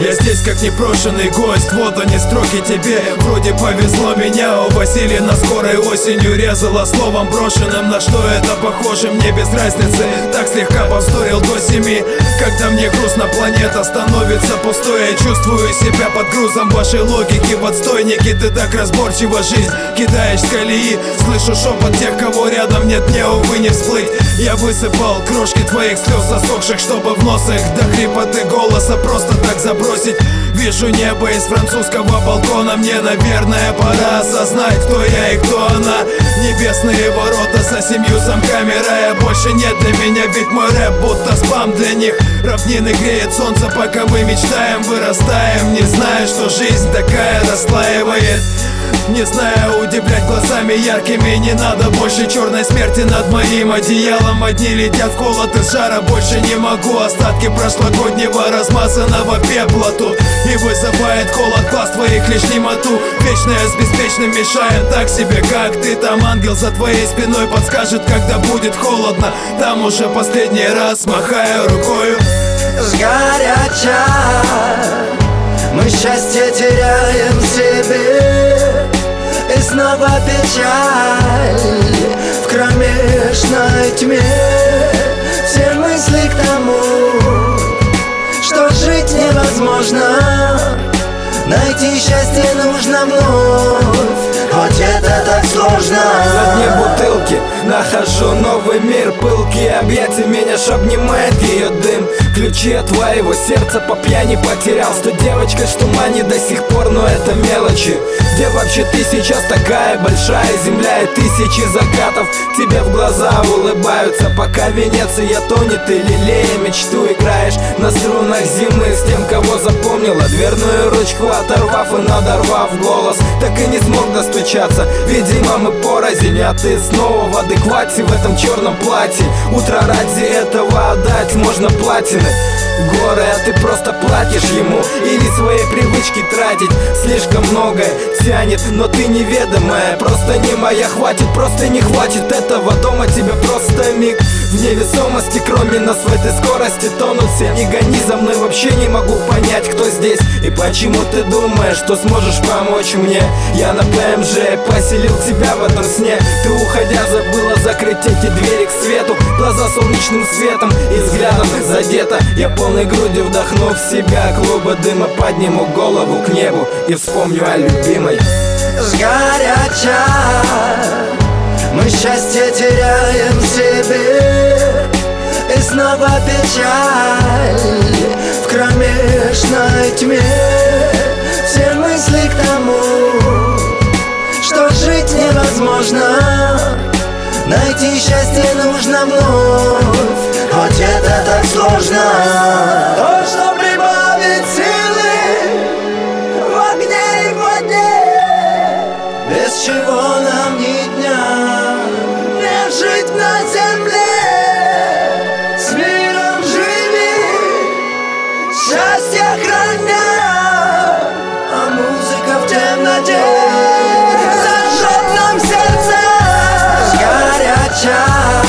Я здесь как непрошенный гость, вот они строки тебе. Вроде повезло, меня увозили на скорой, осенью резало словом брошенным. На что это похоже, мне без разницы. Так слегка повздорил до 7. Когда мне грустно, планета становится пустой. Я чувствую себя под грузом вашей логики. В отстойнике ты так разборчиво жизнь кидаешь с колеи. Слышу шепот тех, кого рядом нет, мне, увы, не всплыть. Я высыпал крошки твоих слез засохших, чтобы в нос их до хрипоты голоса просто так забросить. Вижу небо из французского балкона. Мне, наверное, пора осознать, кто я и кто она. Небесные ворота за 7 замками рая больше нет для меня, ведь мой рэп будто спам для них. Равнины греет солнце, пока мы мечтаем, вырастаем, не зная, что жизнь такая расслаивает. Не знаю, удивлять глазами яркими. Не надо больше черной смерти над моим одеялом. Одни летят в холод из жара, больше не могу. Остатки прошлогоднего размазанного пепла тут и вызывает холод глаз твоих лишь немоту. Вечное с беспечным мешает так себе, как ты. Там ангел за твоей спиной подскажет, когда будет холодно. Там уже последний раз махаю рукою. Сгоряча мы счастье теряем в себе, и снова печаль в кромешной тьме. Все мысли к тому, что жить невозможно, найти счастье нужно вновь, хоть это так сложно. На дне бутылки нахожу новый мир. Пылкие объятия меня ж обнимает ее дым. Ключи от твоего сердца по пьяни потерял. Что девочка, что мани до сих пор, но это мелочи. Где вообще ты сейчас такая большая земля и тысячи закатов тебе в глаза улыбаются, пока Венеция тонет и лелея мечту играешь на струнах зимы с тем, кого запомнила. Дверную ручку оторвав и надорвав голос, так и не смог достучаться. Видимо, мы порознь, а ты снова в адеквате в этом черном платье. Утро ради этого отдать можно платины. Горы, а ты просто платишь ему. Или свои привычки тратить слишком многое тянет, но ты неведомая, просто не моя. Хватит, просто не хватит этого дома. Тебе просто миг в невесомости. Кроме нас в этой скорости тонут все. Не гони за мной, вообще не могу понять, кто здесь и почему ты думаешь, что сможешь помочь мне. Я на ПМЖ поселил тебя в этом сне. Ты, уходя, забыла закрыть эти двери к свету. Глаза солнечным светом и взглядом задета. Я полной грудью вдохну в себя клубы дыма, подниму голову к небу и вспомню о любимой. Сгоряча мы счастье теряем в себе, и снова печаль в кромешной тьме. Все мысли к тому, что жить невозможно, найти счастье нужно вновь, хоть это так сложно. То, что прибавит силы в огне и в воде, без чего нам ни дня не жить на земле. С миром живи, счастье храня, а музыка в темноте зажжет нам сердце. Горяча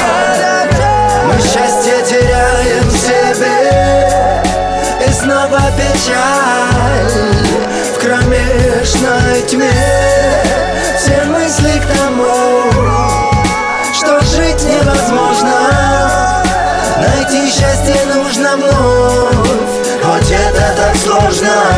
мы счастье теряем в себе, и снова печаль в кромешной тьме. Все мысли к тому, что жить невозможно, найти счастье нужно вновь, хоть это так сложно.